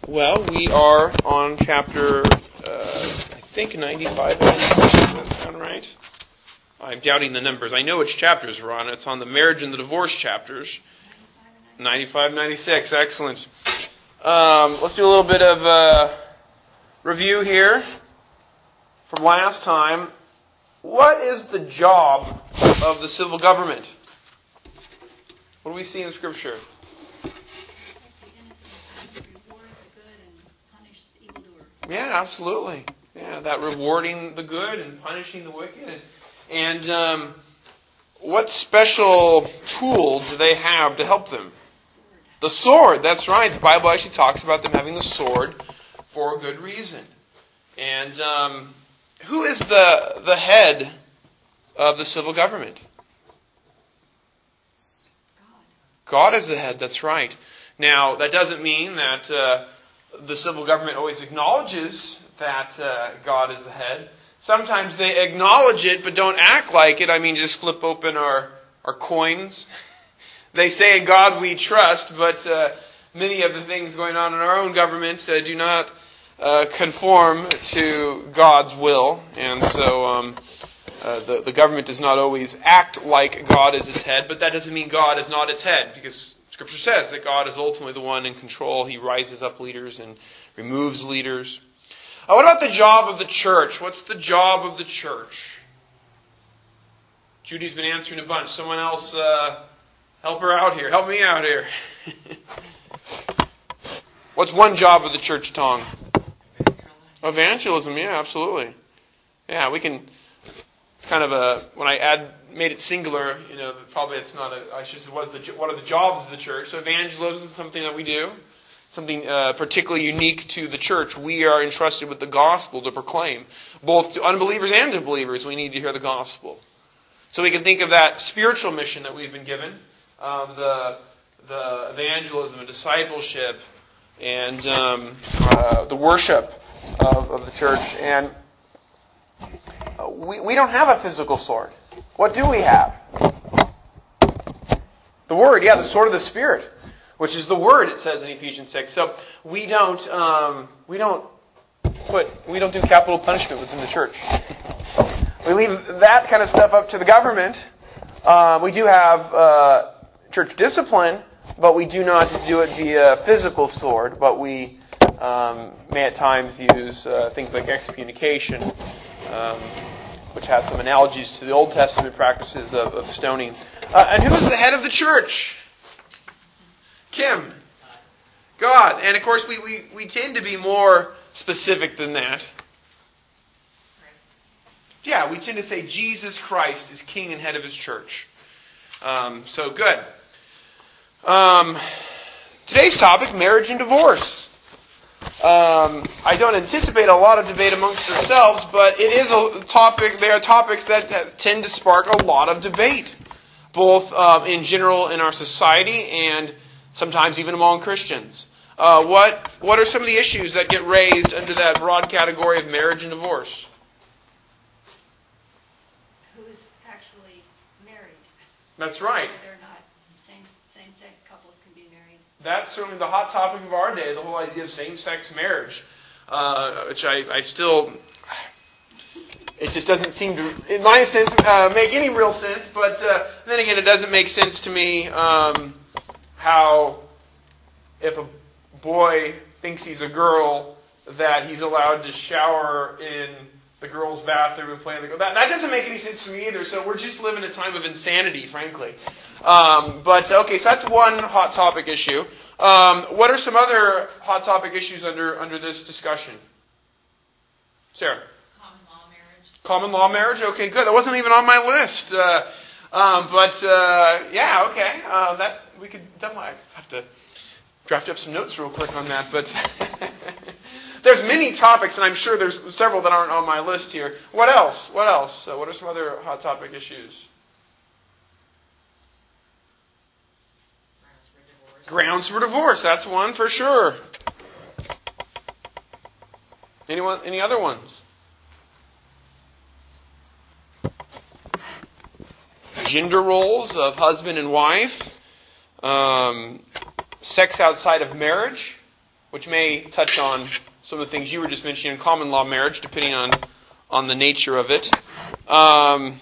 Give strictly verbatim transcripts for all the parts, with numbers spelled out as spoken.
Well, we are on chapter, uh, I think, ninety-five. Does that sound right? I'm doubting the numbers. I know which chapters we're on. It's on the marriage and the divorce chapters. ninety-five, ninety-six. Excellent. Um, let's do a little bit of uh, review here from last time. What is the job of the civil government? What do we see in Scripture? Yeah, absolutely. Yeah, that rewarding the good and punishing the wicked. And, and um, what special tool do they have to help them? The sword, that's right. The Bible actually talks about them having the sword for a good reason. And um, who is the the head of the civil government? God. God is the head, that's right. Now, that doesn't mean that uh, the civil government always acknowledges that uh, God is the head. Sometimes they acknowledge it but don't act like it. I mean, just flip open our, our coins. They say in God we trust, but uh, many of the things going on in our own government uh, do not uh, conform to God's will. And so um, uh, the, the government does not always act like God is its head, but that doesn't mean God is not its head, because Scripture says that God is ultimately the one in control. He rises up leaders and removes leaders. Uh, what about the job of the church? What's the job of the church? Judy's been answering a bunch. Someone else uh, help her out here. Help me out here. What's one job of the church, Tong? Evangelism, yeah, absolutely. Yeah, we can... It's kind of a... When I add... made it singular, you know, probably it's not a, I should say, what, is the, what are the jobs of the church? So evangelism is something that we do, something uh, particularly unique to the church. We are entrusted with the gospel to proclaim, both to unbelievers and to believers. We need to hear the gospel. So we can think of that spiritual mission that we've been given, um, the the evangelism and discipleship, and um, uh, the worship of, of the church. And we we don't have a physical sword. What do we have? The Word, yeah, the sword of the Spirit, which is the Word, it says in Ephesians six. So we don't, um, we don't put, we don't do capital punishment within the church. We leave that kind of stuff up to the government. Um, we do have uh, church discipline, but we do not do it via physical sword. But we um, may at times use uh, things like excommunication. Um, which has some analogies to the Old Testament practices of, of stoning. Uh, and who is the head of the church? Kim. God. And of course, we, we, we tend to be more specific than that. Yeah, we tend to say Jesus Christ is King and head of His church. Um, so, good. Um, today's topic, marriage and divorce. Um, I don't anticipate a lot of debate amongst ourselves, but it is a topic. There are topics that, that tend to spark a lot of debate, both um, in general in our society and sometimes even among Christians. Uh, what what are some of the issues that get raised under that broad category of marriage and divorce? Who is actually married? That's right. They're not. Same same-sex couples can be married. That's certainly the hot topic of our day, the whole idea of same-sex marriage, uh, which I, I still, it just doesn't seem to, in my sense, uh, make any real sense. But uh, then again, it doesn't make sense to me um, how if a boy thinks he's a girl, that he's allowed to shower in the girl's bathroom and play in the girl. That, that doesn't make any sense to me either. So we're just living a time of insanity, frankly. Um, but, okay, so that's one hot topic issue. Um, what are some other hot topic issues under, under this discussion? Sarah? Common law marriage. Common law marriage? Okay, good. That wasn't even on my list. Uh, um, but, uh, yeah, okay. Uh, that we could definitely have to draft up some notes real quick on that. But there's many topics, and I'm sure there's several that aren't on my list here. What else? What else? Uh, what are some other hot topic issues? Grounds for divorce, that's one for sure. Anyone? Any other ones? Gender roles of husband and wife. Um, sex outside of marriage. which may touch on some of the things you were just mentioning in common law marriage, depending on, on the nature of it. Um,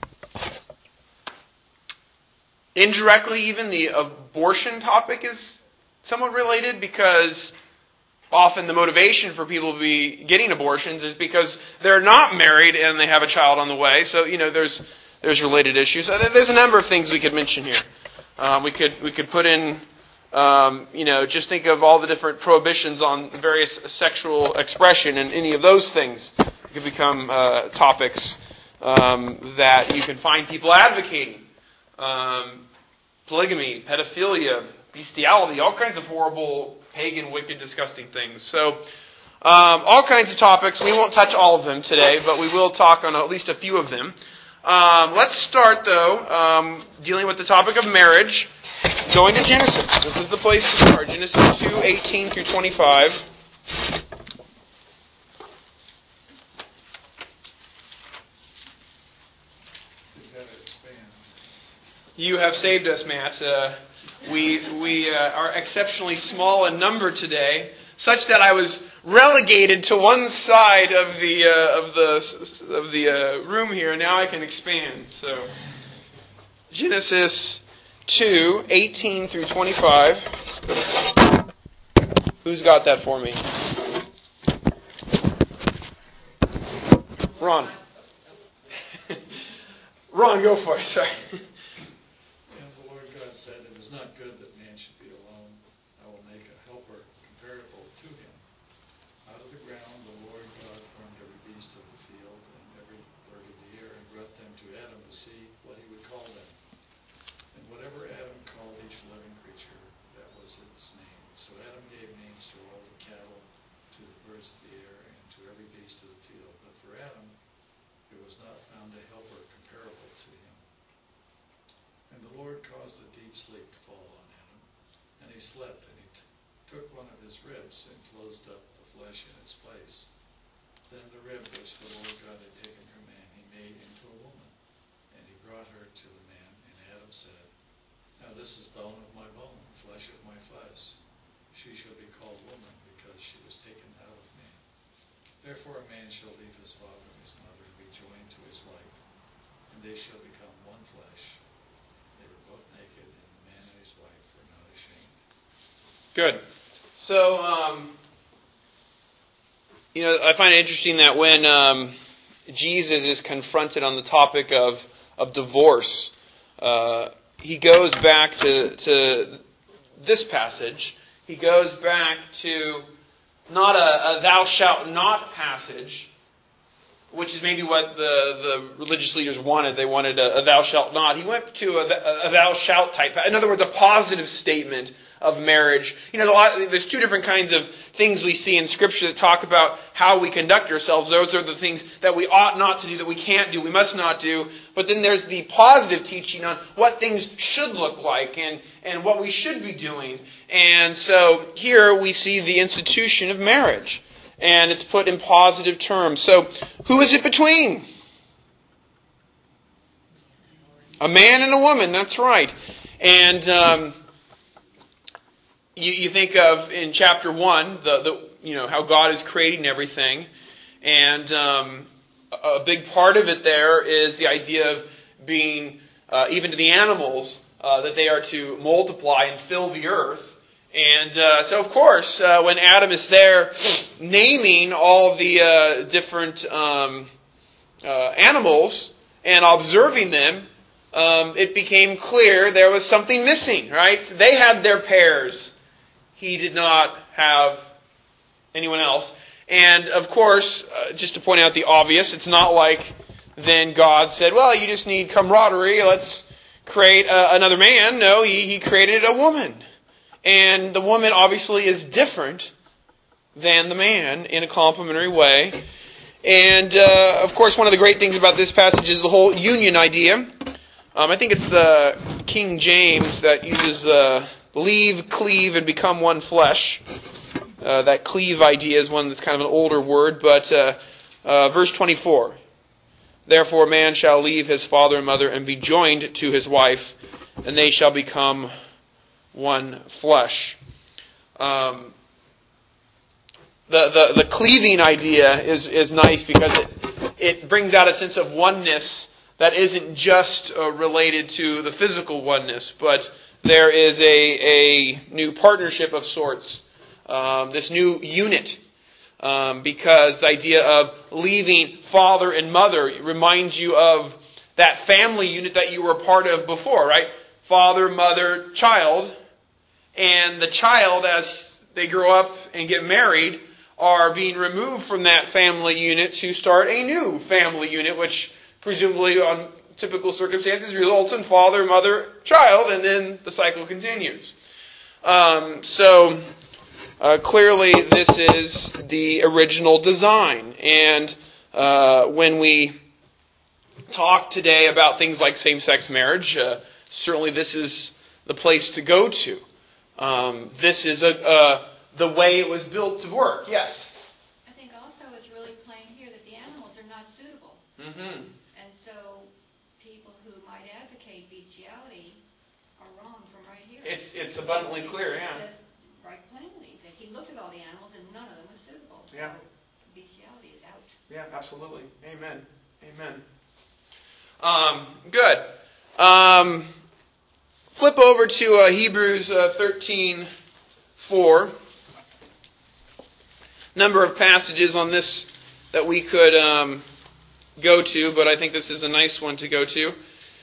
indirectly, even the abortion topic is somewhat related, because often the motivation for people to be getting abortions is because they're not married and they have a child on the way. So, you know, there's there's related issues. There's a number of things we could mention here. Um, we could we could put in, um, you know, just think of all the different prohibitions on various sexual expression, and any of those things could become uh, topics um, that you can find people advocating. Um, polygamy, pedophilia, bestiality, all kinds of horrible, pagan, wicked, disgusting things. So, um, all kinds of topics. We won't touch all of them today, but we will talk on at least a few of them. Um, let's start, though, um, dealing with the topic of marriage, going to Genesis. This is the place to start. Genesis two, eighteen through twenty-five. You have saved us, Matt. Uh, we we uh, are exceptionally small in number today, such that I was relegated to one side of the uh, of the of the uh, room here, and now I can expand. So, Genesis two, eighteen through twenty-five. Who's got that for me? Ron. Ron, go for it. Sorry. Said, "It is not good that man should be alone. I will make a helper comparable to him. Out of the ground the Lord God formed every beast of the field and every bird of the air, and brought them to Adam to see what he would call them. And whatever Adam called each living creature, that was its name. So Adam gave names to all the cattle, to the birds of the air, and to every beast of the field. But for Adam there was not found a helper comparable to him. And the Lord caused a deep sleep to fall on Adam, and he slept, and he t- took one of his ribs and closed up the flesh in its place. Then the rib which the Lord God had taken from man he made into a woman, and he brought her to the man. And Adam said, "Now this is bone of my bone, flesh of my flesh. She shall be called woman, because she was taken out of man. Therefore a man shall leave his father and his mother, and be joined to his wife, and they shall become one flesh. They were both naked, and the man and his wife were not ashamed." Good. So, um, you know, I find it interesting that when um, Jesus is confronted on the topic of of divorce, uh, he goes back to to this passage. He goes back to not a, a "thou shalt not" passage, which is maybe what the, the religious leaders wanted. They wanted a, a "thou shalt not." He went to a, a "thou shalt" type. In other words, a positive statement of marriage. You know, a lot, there's two different kinds of things we see in Scripture that talk about how we conduct ourselves. Those are the things that we ought not to do, that we can't do, we must not do. But then there's the positive teaching on what things should look like and, and what we should be doing. And so here we see the institution of marriage. And it's put in positive terms. So, who is it between? A man and a woman, that's right. And um, you, you think of, in chapter one, the, the you know how God is creating everything. And um, a big part of it there is the idea of being, uh, even to the animals, uh, that they are to multiply and fill the earth. And uh, so, of course, uh, when Adam is there naming all the uh, different um, uh, animals and observing them, um, it became clear there was something missing, right? They had their pairs. He did not have anyone else. And, of course, uh, just to point out the obvious, it's not like then God said, well, you just need camaraderie, let's create uh, another man. No, he, he created a woman. And the woman obviously is different than the man in a complementary way. And, uh, of course, one of the great things about this passage is the whole union idea. Um, I think it's the King James that uses uh, leave, cleave, and become one flesh. Uh, that cleave idea is one that's kind of an older word, but uh, uh, verse twenty-four. Therefore a man shall leave his father and mother and be joined to his wife, and they shall become one flesh. Um, the, the, the cleaving idea is, is nice because it, it brings out a sense of oneness that isn't just uh, related to the physical oneness, but there is a, a new partnership of sorts, um, this new unit. Um, because the idea of leaving father and mother reminds you of that family unit that you were a part of before, right? Father, mother, child. And the child, as they grow up and get married, are being removed from that family unit to start a new family unit, which presumably on typical circumstances results in father, mother, child, and then the cycle continues. Um, so... Uh, clearly, this is the original design. And uh, when we talk today about things like same-sex marriage, uh, certainly this is the place to go to. Um, this is a, uh, the way it was built to work. Yes? I think also it's really plain here that the animals are not suitable. Mm-hmm. And so people who might advocate bestiality are wrong from right here. It's, it's abundantly It- clear, it yeah. says right plainly that he looked at all the animals and none of them was suitable. Yeah. So bestiality is out. Yeah, absolutely. Amen. Amen. Um, good. Um, flip over to uh, Hebrews uh, thirteen four. Number of passages on this that we could um, go to, but I think this is a nice one to go to.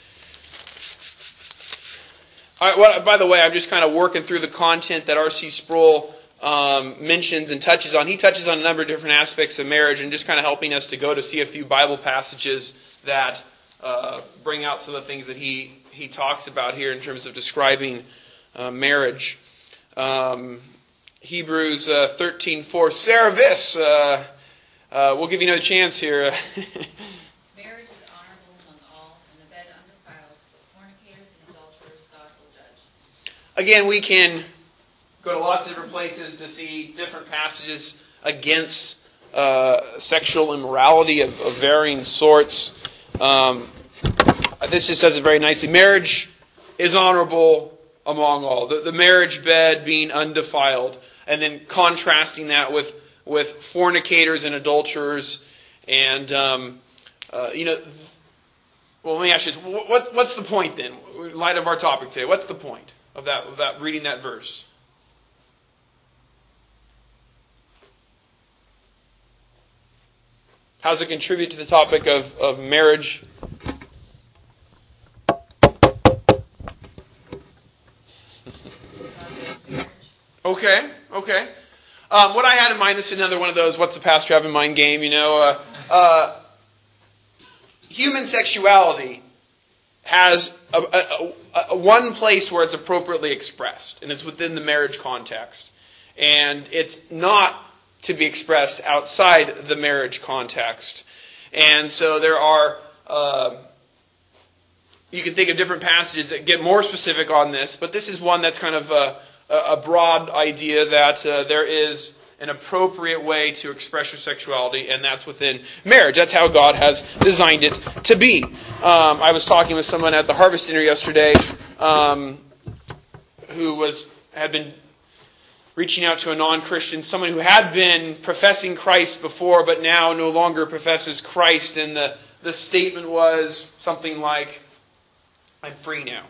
All right, well, by the way, I'm just kind of working through the content that R C Sproul um, mentions and touches on. He touches on a number of different aspects of marriage and just kind of helping us to go to see a few Bible passages that uh, bring out some of the things that he, he talks about here in terms of describing uh, marriage. Um, Hebrews uh, thirteen four. Sarah Viss, uh, uh, we'll give you another chance here. Marriage is honorable among all, and the bed undefiled. Fornicators and adulterers God will judge. Again, we can go to lots of different places to see different passages against uh, sexual immorality of, of varying sorts. Um, this just says it very nicely. Marriage is honorable among all. The, the marriage bed being undefiled. And then contrasting that with, with fornicators and adulterers. And, um, uh, you know, well, let me ask you this. What, what's the point then, in light of our topic today? What's the point of that, of that reading that verse? How does it contribute to the topic of, of marriage? Okay, okay. Um, what I had in mind, this is another one of those, what's the pastor have in mind game, you know. Uh, uh, human sexuality has a, a, a, a one place where it's appropriately expressed, and it's within the marriage context. And it's not to be expressed outside the marriage context. And so there are, uh, you can think of different passages that get more specific on this, but this is one that's kind of a, a broad idea that uh, there is an appropriate way to express your sexuality, and that's within marriage. That's how God has designed it to be. Um, I was talking with someone at the Harvest Dinner yesterday um, who was had been reaching out to a non-Christian, someone who had been professing Christ before, but now no longer professes Christ. And the, the statement was something like, I'm free now.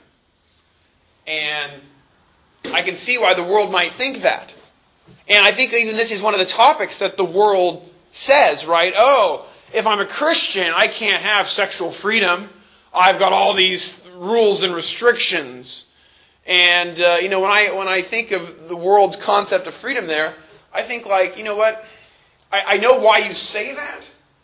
And I can see why the world might think that. And I think even this is one of the topics that the world says, right? Oh, if I'm a Christian, I can't have sexual freedom. I've got all these rules and restrictions. And, uh, you know, when I when I think of the world's concept of freedom there, I think like, you know what? I, I know why you say that,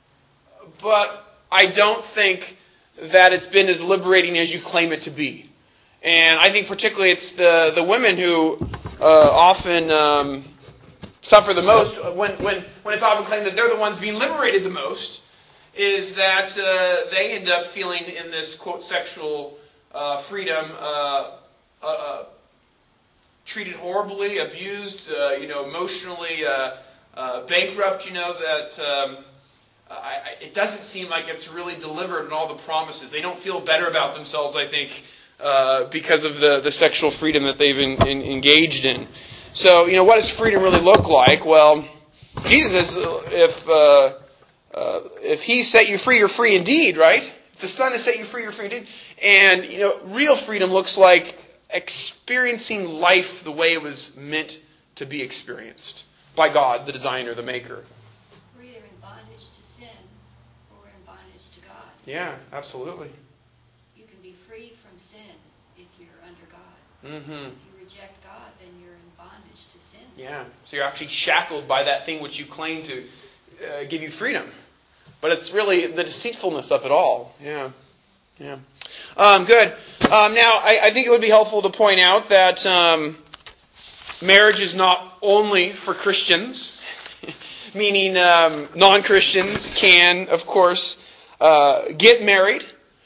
but I don't think that it's been as liberating as you claim it to be. And I think particularly it's the, the women who uh, often um, suffer the most, when, when, when it's often claimed that they're the ones being liberated the most, is that uh, they end up feeling in this, quote, sexual uh, freedom uh Uh, uh, treated horribly, abused, uh, you know, emotionally uh, uh, bankrupt. You know that um, I, I, it doesn't seem like it's really delivered on all the promises. They don't feel better about themselves, I think, uh, because of the, the sexual freedom that they've in, in, engaged in. So, you know, what does freedom really look like? Well, Jesus says, if uh, uh, if He set you free, you're free indeed, right? If the Son has set you free, you're free indeed. And, you know, real freedom looks like experiencing life the way it was meant to be experienced by God, the designer, the maker. We're either in bondage to sin or we're in bondage to God. Yeah, absolutely. You can be free from sin if you're under God. Mm-hmm. If you reject God, then you're in bondage to sin. Yeah, so you're actually shackled by that thing which you claim to uh, give you freedom. But it's really the deceitfulness of it all. Yeah, yeah. Um, good. Um, now, I, I think it would be helpful to point out that um, marriage is not only for Christians, meaning um, non-Christians can, of course, uh, get married.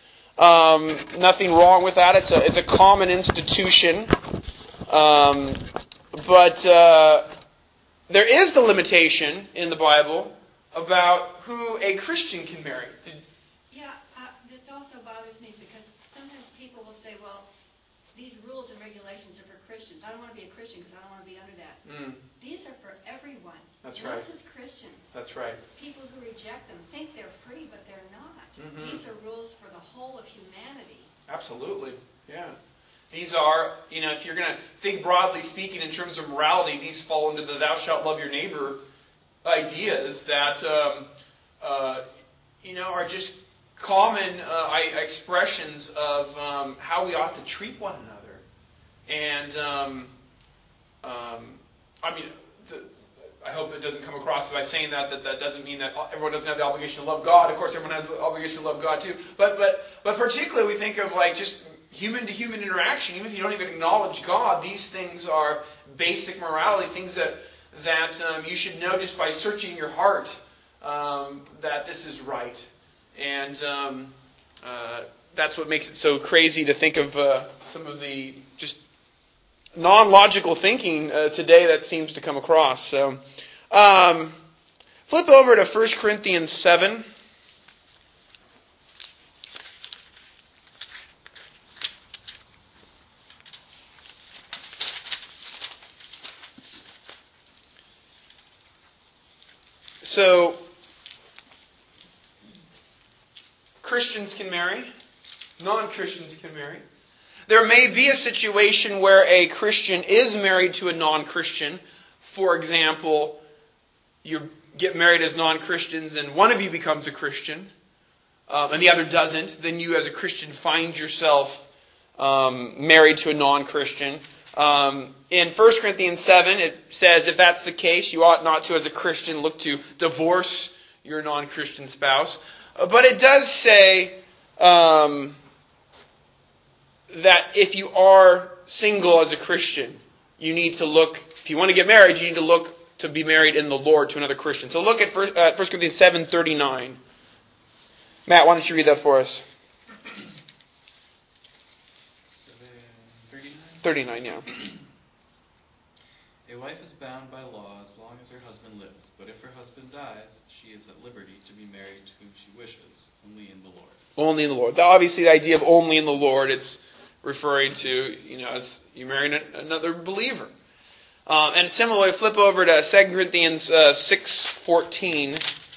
Um, nothing wrong with that. It's a it's a common institution. Um, but uh, there is the limitation in the Bible about who a Christian can marry. Did, Yeah, uh, this also bothers me because sometimes people will say, well, these rules and regulations are for Christians. I don't want to be a Christian because I don't want to be under that. mm, These are for everyone. That's not right. just Christians. that's right. People who reject them think they're free, but they're not. Mhm. These are rules for the whole of humanity. Absolutely. Yeah. These are, you know, if you're going to think broadly speaking in terms of morality, these fall into the thou shalt love your neighbor ideas that, um, uh, you know, are just common uh, I, expressions of um, how we ought to treat one another. And, um, um, I mean, the, I hope it doesn't come across by saying that, that that doesn't mean that everyone doesn't have the obligation to love God. Of course, everyone has the obligation to love God too. But but but particularly we think of like just human-to-human interaction. Even if you don't even acknowledge God, these things are basic morality, things that that um, you should know just by searching your heart um, that this is right. And um, uh, that's what makes it so crazy to think of uh, some of the just non-logical thinking uh, today that seems to come across. So, um, flip over to First Corinthians seven. So, Christians can marry, non-Christians can marry. There may be a situation where a Christian is married to a non-Christian. For example, you get married as non-Christians and one of you becomes a Christian um, and the other doesn't. Then you as a Christian find yourself um, married to a non-Christian. Um, in First Corinthians seven, it says if that's the case, you ought not to, as a Christian, look to divorce your non-Christian spouse. Uh, but it does say um, that if you are single as a Christian, you need to look, if you want to get married, you need to look to be married in the Lord to another Christian. So look at First Corinthians seven thirty-nine. Matt, why don't you read that for us? thirty-nine, yeah. A wife is bound by law as long as her husband lives, but if her husband dies, she is at liberty to be married to whom she wishes, only in the Lord. Only in the Lord. Obviously, the idea of only in the Lord, it's referring to, you know, as you marry another believer. Um, and similarly, flip over to Second Corinthians uh, six fourteen.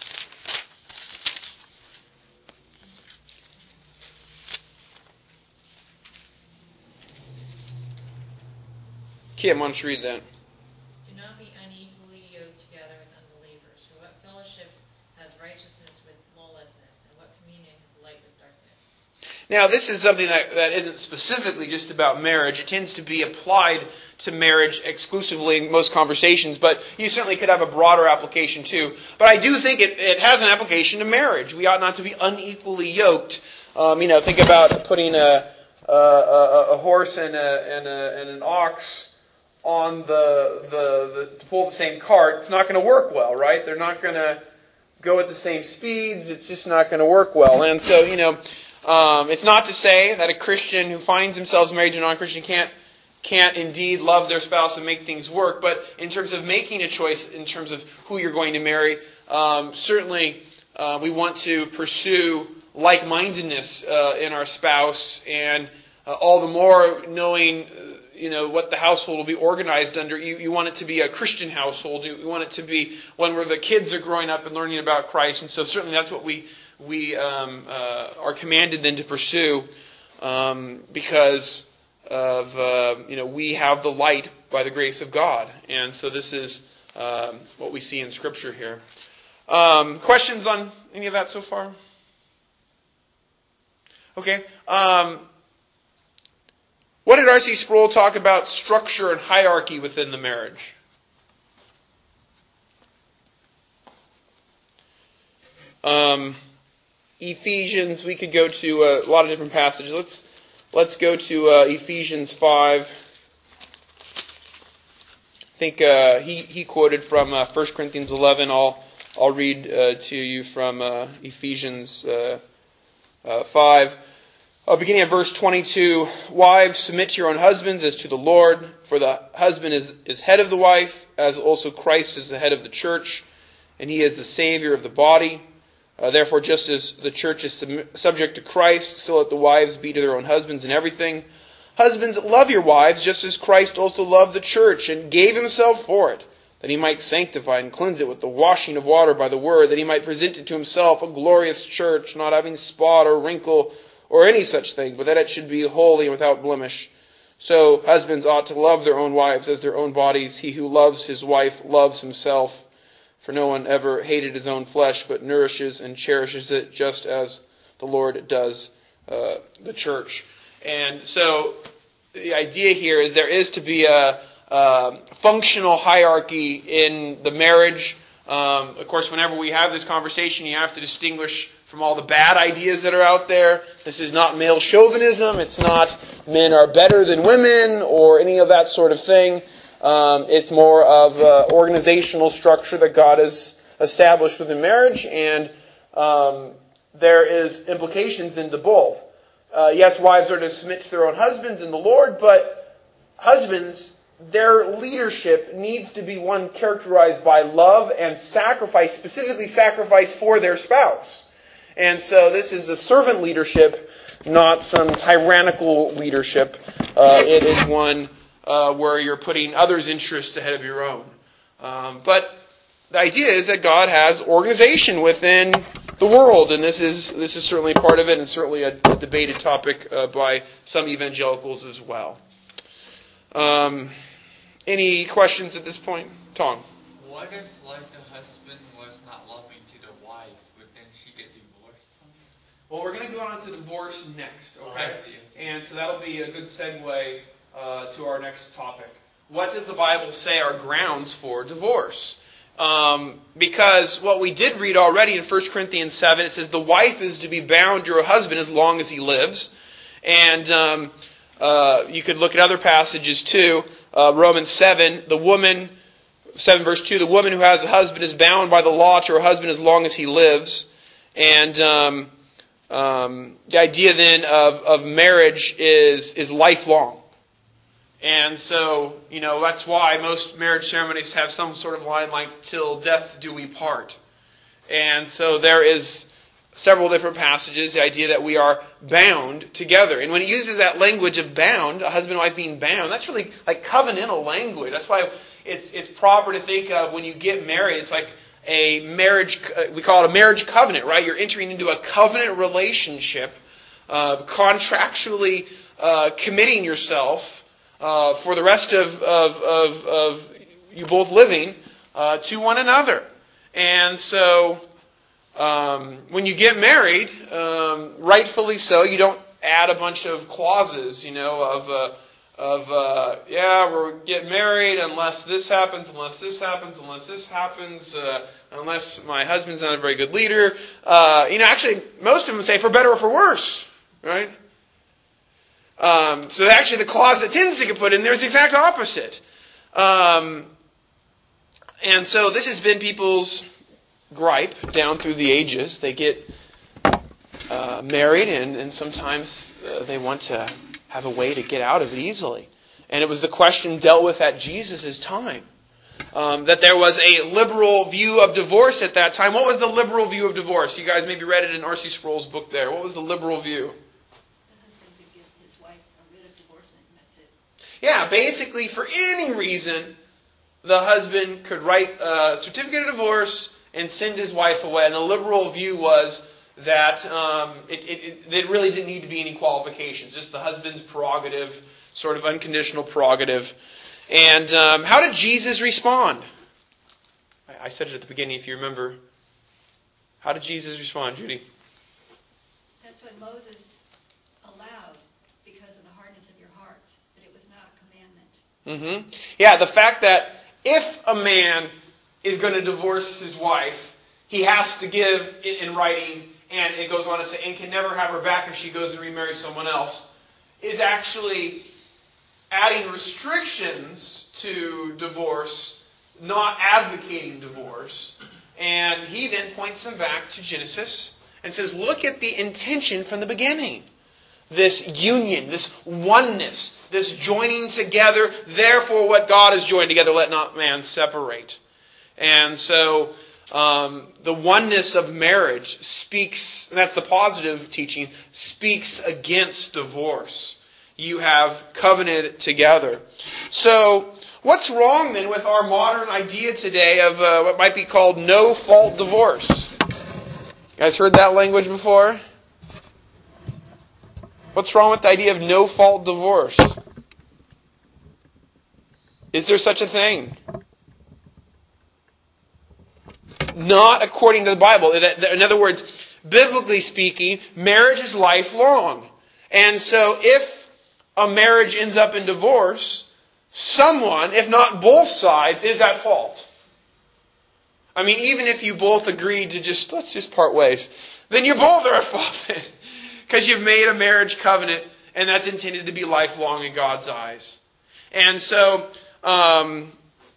Kim, why don't you read that? Do not be unequally yoked together with unbelievers. For what fellowship has righteousness with lawlessness, and what communion has light with darkness? Now, this is something that, that isn't specifically just about marriage. It tends to be applied to marriage exclusively in most conversations, but you certainly could have a broader application too. But I do think it, it has an application to marriage. We ought not to be unequally yoked. Um, you know, think about putting a, a, a, a horse and, a, and, a, and an ox on the, the, the to pull the same cart. It's not going to work well, right? They're not going to go at the same speeds. It's just not going to work well. And so, you know, um, it's not to say that a Christian who finds themselves married to a non-Christian can't can't indeed love their spouse and make things work. But in terms of making a choice, in terms of who you're going to marry, um, certainly uh, we want to pursue like-mindedness uh, in our spouse, and uh, all the more knowing, you know, what the household will be organized under. You, you want it to be a Christian household. You, you want it to be one where the kids are growing up and learning about Christ. And so certainly that's what we we um, uh, are commanded then to pursue, um, because of uh, you know we have the light by the grace of God. And so this is um, what we see in Scripture here. Um, questions on any of that so far? Okay. Um, what did R C Sproul talk about structure and hierarchy within the marriage? Um, Ephesians, we could go to a lot of different passages. Let's let's go to uh, Ephesians five. I think uh, he he quoted from uh, First Corinthians eleven. I'll I'll read uh, to you from uh, Ephesians uh, uh, five. Uh, beginning at verse twenty-two, wives, submit to your own husbands as to the Lord, for the husband is, is head of the wife, as also Christ is the head of the church, and he is the Savior of the body. Uh, therefore, just as the church is sub- subject to Christ, so let the wives be to their own husbands in everything. Husbands, love your wives, just as Christ also loved the church, and gave himself for it, that he might sanctify and cleanse it with the washing of water by the word, that he might present it to himself a glorious church, not having spot or wrinkle, or any such thing, but that it should be holy and without blemish. So husbands ought to love their own wives as their own bodies. He who loves his wife loves himself. For no one ever hated his own flesh, but nourishes and cherishes it, just as the Lord does uh, the church. And so the idea here is there is to be a, a functional hierarchy in the marriage. Um, of course, whenever we have this conversation, you have to distinguish from all the bad ideas that are out there. This is not male chauvinism. It's not men are better than women or any of that sort of thing. Um, it's more of an organizational structure that God has established within marriage, and um, there is implications into both. Uh, yes, wives are to submit to their own husbands in the Lord, but husbands, their leadership needs to be one characterized by love and sacrifice, specifically sacrifice for their spouse. And so this is a servant leadership, not some tyrannical leadership. Uh, it is one uh, where you're putting others' interests ahead of your own. Um, but the idea is that God has organization within the world, and this is this is certainly part of it, and certainly a, a debated topic uh, by some evangelicals as well. Um, any questions at this point, Tom? What if, like, the husband was not loving to the wife? Would then she get divorced? Well, we're going to go on to divorce next, okay? Oh, I see. And so that'll be a good segue uh, to our next topic. What does the Bible say are grounds for divorce? Um, because what we did read already in First Corinthians seven, it says the wife is to be bound to her husband as long as he lives. And um, uh, you could look at other passages too. Uh, Romans seven, the woman, seven verse two, the woman who has a husband is bound by the law to her husband as long as he lives. And um, um, the idea then of, of marriage is is lifelong. And so, you know, that's why most marriage ceremonies have some sort of line like, till death do we part. And so there is several different passages, the idea that we are bound together. And when it uses that language of bound, a husband and wife being bound, that's really like covenantal language. That's why it's it's proper to think of when you get married, it's like a marriage, we call it a marriage covenant, right? You're entering into a covenant relationship, uh, contractually uh, committing yourself uh, for the rest of, of, of, of you both living uh, to one another. And so um, when you get married, um, rightfully so, you don't add a bunch of clauses, you know, of... Uh, Of, uh, yeah, we're getting married unless this happens, unless this happens, unless this happens, uh, unless my husband's not a very good leader. Uh, you know, actually, most of them say for better or for worse, right? Um, so actually the clause that tends to get put in there is the exact opposite. Um, and so this has been people's gripe down through the ages. They get uh, married and, and sometimes uh, they want to have a way to get out of it easily. And it was the question dealt with at Jesus' time. Um, that there was a liberal view of divorce at that time. What was the liberal view of divorce? You guys maybe read it in R C Sproul's book there. What was the liberal view? The husband could give his wife a writ of divorcement, and that's it. yeah, basically for any reason, the husband could write a certificate of divorce and send his wife away. And the liberal view was that um, it, it, it really didn't need to be any qualifications, just the husband's prerogative, sort of unconditional prerogative. And um, how did Jesus respond? I said it at the beginning, if you remember. How did Jesus respond, Judy? That's what Moses allowed because of the hardness of your hearts, but it was not a commandment. Mm-hmm. Yeah, the fact that if a man is going to divorce his wife, he has to give it in writing, and it goes on to say, and can never have her back if she goes and remarries someone else, is actually adding restrictions to divorce, not advocating divorce. And he then points them back to Genesis and says, look at the intention from the beginning. This union, this oneness, this joining together. Therefore, what God has joined together, let not man separate. And so, um, the oneness of marriage speaks, and that's the positive teaching, speaks against divorce. You have covenanted together. So, what's wrong then with our modern idea today of uh, what might be called no-fault divorce? You guys heard that language before? What's wrong with the idea of no-fault divorce? Is there such a thing? Not according to the Bible. In other words, biblically speaking, marriage is lifelong. And so if a marriage ends up in divorce, someone, if not both sides, is at fault. I mean, even if you both agreed to just, let's just part ways, then you both are at fault. Because you've made a marriage covenant, and that's intended to be lifelong in God's eyes. And so, um,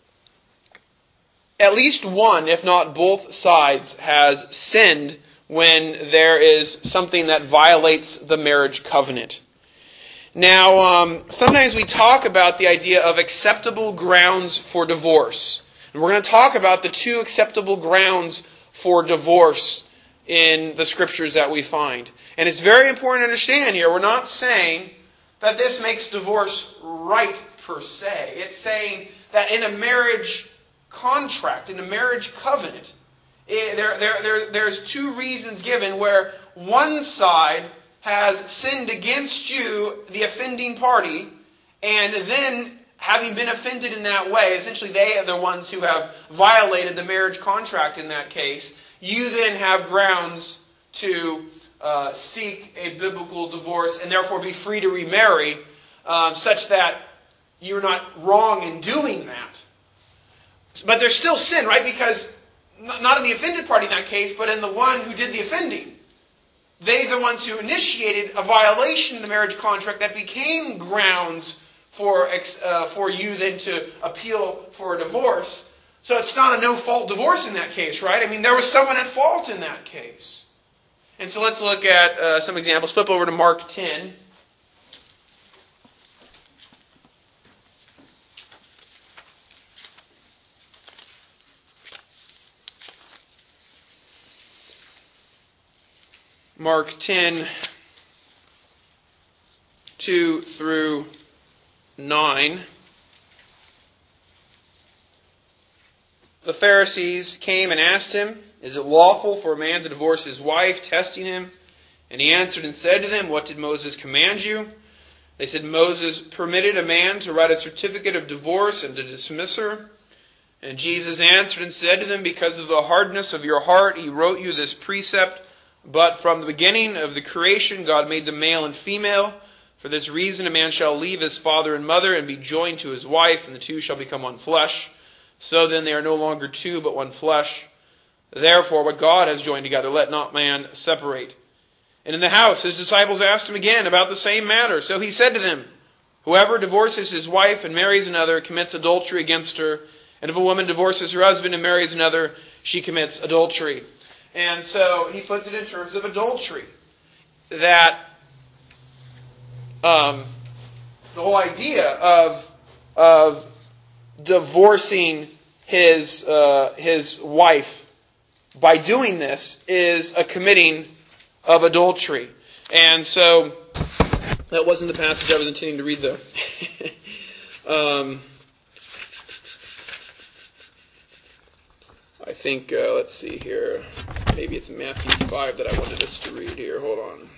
at least one, if not both sides, has sinned when there is something that violates the marriage covenant. Now, um, sometimes we talk about the idea of acceptable grounds for divorce. And we're going to talk about the two acceptable grounds for divorce in the scriptures that we find. And it's very important to understand here, we're not saying that this makes divorce right per se. It's saying that in a marriage contract, in a marriage covenant, it, there, there, there, there's two reasons given where one side has sinned against you, the offending party, and then having been offended in that way, essentially they are the ones who have violated the marriage contract in that case, you then have grounds to uh, seek a biblical divorce and therefore be free to remarry, uh, such that you're not wrong in doing that. But there's still sin, right? Because not in the offended party in that case, but in the one who did the offending. They're the ones who initiated a violation of the marriage contract that became grounds for uh, for you then to appeal for a divorce. So it's not a no-fault divorce in that case, right? I mean, there was someone at fault in that case. And so let's look at uh, some examples. Flip over to Mark ten. Mark ten, two through nine. The Pharisees came and asked him, "Is it lawful for a man to divorce his wife?" testing him. And he answered and said to them, "What did Moses command you?" They said, "Moses permitted a man to write a certificate of divorce and to dismiss her." And Jesus answered and said to them, "Because of the hardness of your heart, he wrote you this precept. But from the beginning of the creation, God made them male and female. For this reason, a man shall leave his father and mother and be joined to his wife, and the two shall become one flesh. So then they are no longer two, but one flesh. Therefore, what God has joined together, let not man separate." And in the house, his disciples asked him again about the same matter. So he said to them, "Whoever divorces his wife and marries another commits adultery against her. And if a woman divorces her husband and marries another, she commits adultery." And so he puts it in terms of adultery. That um, the whole idea of of divorcing his uh, his wife by doing this is a committing of adultery. And so that wasn't the passage I was intending to read, though. Um, I think, uh, let's see here. Maybe it's Matthew five that I wanted us to read here. Hold on.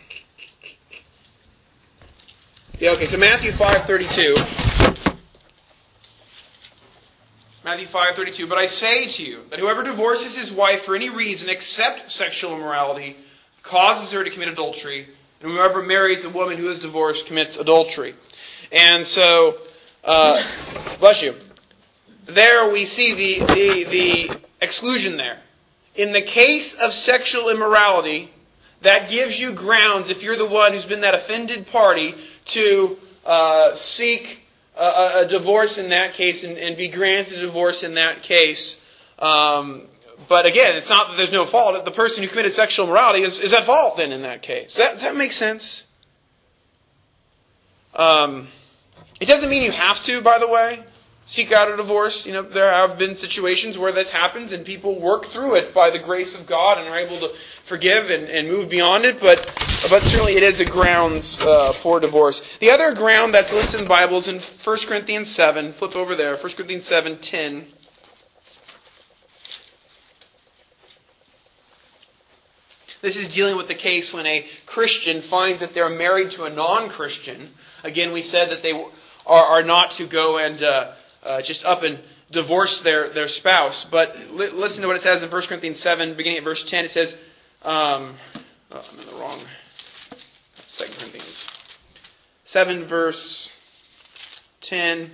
Yeah, okay, so Matthew five thirty-two. Matthew five thirty-two. But I say to you that whoever divorces his wife for any reason except sexual immorality causes her to commit adultery, and whoever marries a woman who is divorced commits adultery. And so, uh, bless you. There we see the, the, the exclusion there. In the case of sexual immorality, that gives you grounds, if you're the one who's been that offended party, to uh, seek a, a divorce in that case and, and be granted a divorce in that case. Um, but again, it's not that there's no fault. The person who committed sexual immorality is, is at fault then in that case. Does that, does that make sense? Um, it doesn't mean you have to, by the way, seek out a divorce. You know, there have been situations where this happens and people work through it by the grace of God and are able to forgive and, and move beyond it. But but certainly it is a grounds uh, for divorce. The other ground that's listed in the Bible is in First Corinthians seven. Flip over there. First Corinthians seven ten. This is dealing with the case when a Christian finds that they're married to a non-Christian. Again, we said that they are, are not to go and uh, uh, just up and divorce their, their spouse. But li- listen to what it says in First Corinthians seven, beginning at verse ten. It says, um, oh, I'm in the wrong, Second Corinthians. seven, verse ten.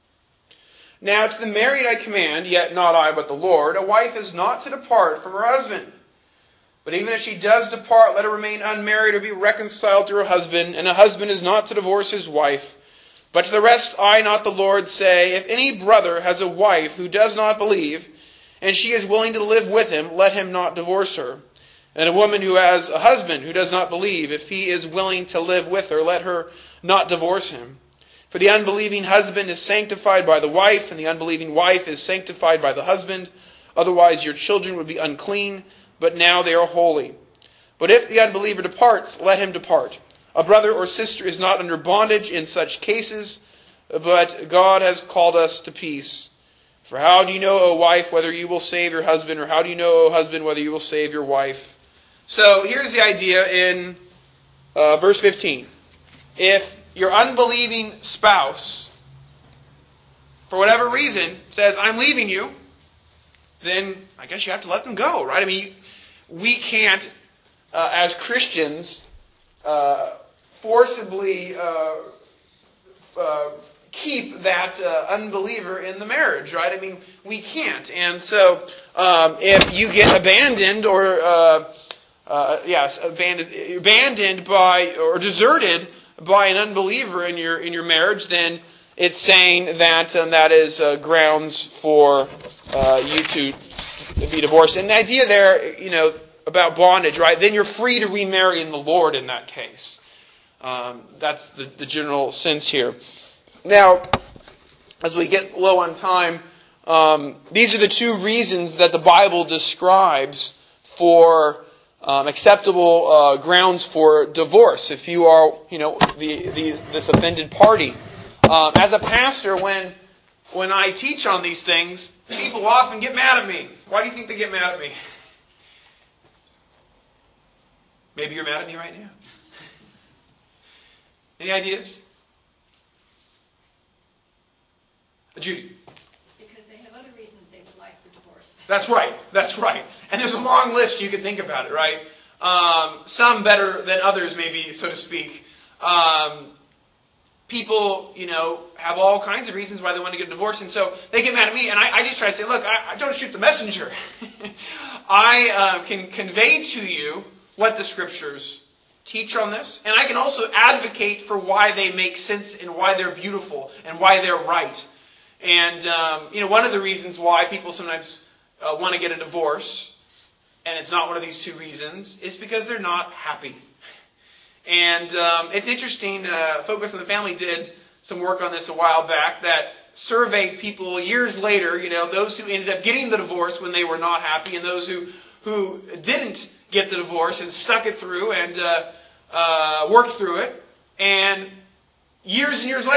Now to the married I command, yet not I, but the Lord, a wife is not to depart from her husband. But even if she does depart, let her remain unmarried or be reconciled to her husband. And a husband is not to divorce his wife. But to the rest I, not the Lord, say, if any brother has a wife who does not believe, and she is willing to live with him, let him not divorce her. And a woman who has a husband who does not believe, if he is willing to live with her, let her not divorce him. For the unbelieving husband is sanctified by the wife, and the unbelieving wife is sanctified by the husband. Otherwise your children would be unclean, but now they are holy. But if the unbeliever departs, let him depart. A brother or sister is not under bondage in such cases, but God has called us to peace. For how do you know, O wife, whether you will save your husband, or how do you know, O husband, whether you will save your wife? So here's the idea in uh, verse fifteen. If your unbelieving spouse, for whatever reason, says, I'm leaving you, then I guess you have to let them go, right? I mean, we can't, uh, as Christians, uh, forcibly uh, uh, keep that uh, unbeliever in the marriage, right? I mean, we can't. And so, um, if you get abandoned or, uh, uh, yes, abandoned, abandoned by or deserted by an unbeliever in your in your marriage, then it's saying that um, that is uh, grounds for uh, you to be divorced. And the idea there, you know, about bondage, right? Then you're free to remarry in the Lord in that case. Um, that's the, the general sense here. Now, as we get low on time, um, these are the two reasons that the Bible describes for um, acceptable uh, grounds for divorce. If you are, you know, the, the this offended party. Um, as a pastor, when when I teach on these things, people often get mad at me. Why do you think they get mad at me? Maybe you're mad at me right now. Any ideas? Judy? Because they have other reasons they would like for divorce. That's right. That's right. And there's a long list you can think about it, right? Um, some better than others, maybe, so to speak. Um, people, you know, have all kinds of reasons why they want to get a divorce, and so they get mad at me, and I, I just try to say, look, I, I don't shoot the messenger. I uh, can convey to you what the Scriptures teach on this, and I can also advocate for why they make sense and why they're beautiful and why they're right. And, um, you know, one of the reasons why people sometimes uh, want to get a divorce, and it's not one of these two reasons, is because they're not happy. And um, it's interesting, uh, Focus on the Family did some work on this a while back that surveyed people years later, you know, those who ended up getting the divorce when they were not happy and those who, who didn't get the divorce and stuck it through and uh, uh, worked through it. And years and years later,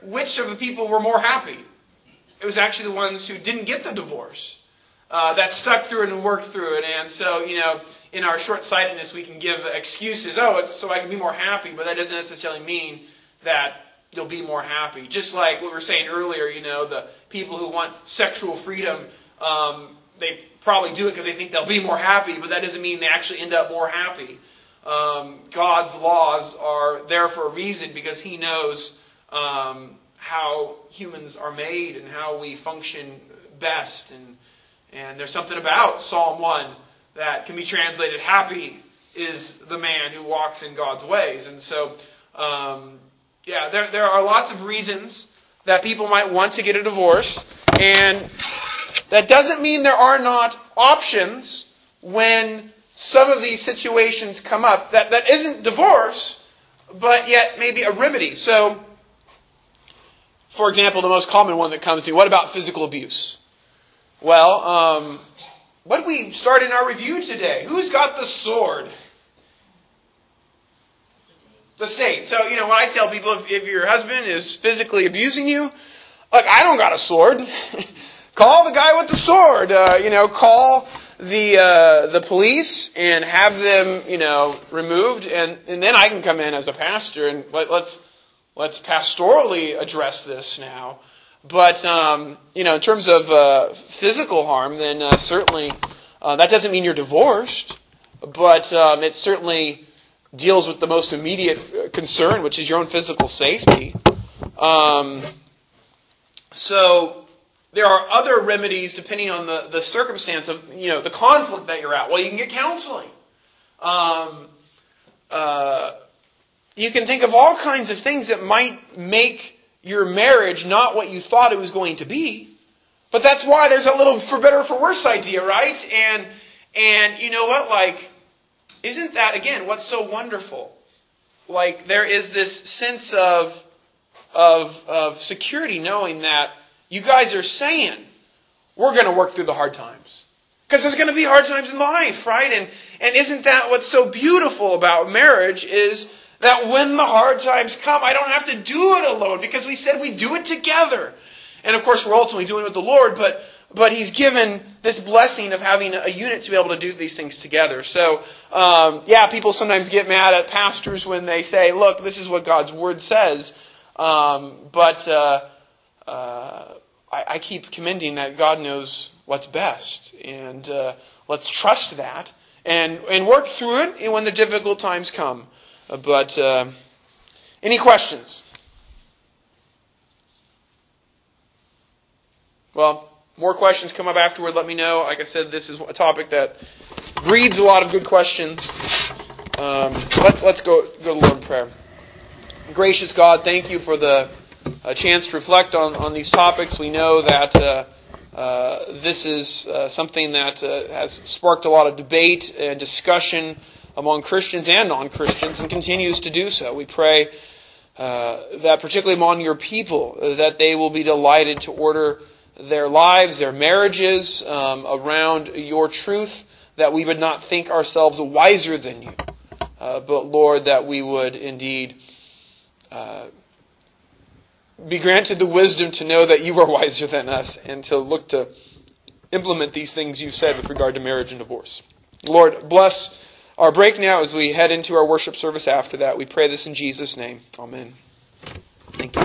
which of the people were more happy? It was actually the ones who didn't get the divorce, uh, that stuck through it and worked through it. And so, you know, in our short-sightedness, we can give excuses. Oh, it's so I can be more happy, but that doesn't necessarily mean that you'll be more happy. Just like what we were saying earlier, you know, the people who want sexual freedom, um, they probably do it because they think they'll be more happy, but that doesn't mean they actually end up more happy. Um, God's laws are there for a reason because He knows um, how humans are made and how we function best. And and there's something about Psalm one that can be translated, happy is the man who walks in God's ways. And so, um, yeah, there there are lots of reasons that people might want to get a divorce, and that doesn't mean there are not options when some of these situations come up that, that isn't divorce, but yet maybe a remedy. So, for example, the most common one that comes to me, what about physical abuse? Well, um, what did we start in our review today? Who's got the sword? The state. So, you know, when I tell people if, if your husband is physically abusing you, look, I don't got a sword. Call the guy with the sword. Uh, you know, call the uh, the police and have them, you know, removed, and, and then I can come in as a pastor and let, let's let's pastorally address this now. But um, you know, in terms of uh, physical harm, then uh, certainly uh, that doesn't mean you're divorced, but um, it certainly deals with the most immediate concern, which is your own physical safety. Um, so. There are other remedies depending on the, the circumstance of, you know, the conflict that you're at. Well, you can get counseling. Um, uh, you can think of all kinds of things that might make your marriage not what you thought it was going to be. But that's why there's a little for better or for worse idea, right? And, and you know what? Like, isn't that, again, what's so wonderful? Like, there is this sense of, of, of security knowing that you guys are saying, we're going to work through the hard times. Because there's going to be hard times in life, right? And and isn't that what's so beautiful about marriage is that when the hard times come, I don't have to do it alone because we said we do it together. And of course, we're ultimately doing it with the Lord, but but He's given this blessing of having a unit to be able to do these things together. So, um, yeah, people sometimes get mad at pastors when they say, look, this is what God's Word says. Um, but... Uh, Uh, I, I keep commending that God knows what's best, and uh, let's trust that and and work through it when the difficult times come. Uh, but uh, any questions? Well, more questions come up afterward. Let me know. Like I said, this is a topic that breeds a lot of good questions. Um, let's let's go go to the Lord in prayer. Gracious God, thank you for the a chance to reflect on, on these topics. We know that uh, uh, this is uh, something that uh, has sparked a lot of debate and discussion among Christians and non-Christians and continues to do so. We pray uh, that particularly among your people, uh, that they will be delighted to order their lives, their marriages um, around your truth, that we would not think ourselves wiser than you, uh, but Lord, that we would indeed uh, be granted the wisdom to know that you are wiser than us and to look to implement these things you've said with regard to marriage and divorce. Lord, bless our break now as we head into our worship service after that. We pray this in Jesus' name. Amen. Thank you.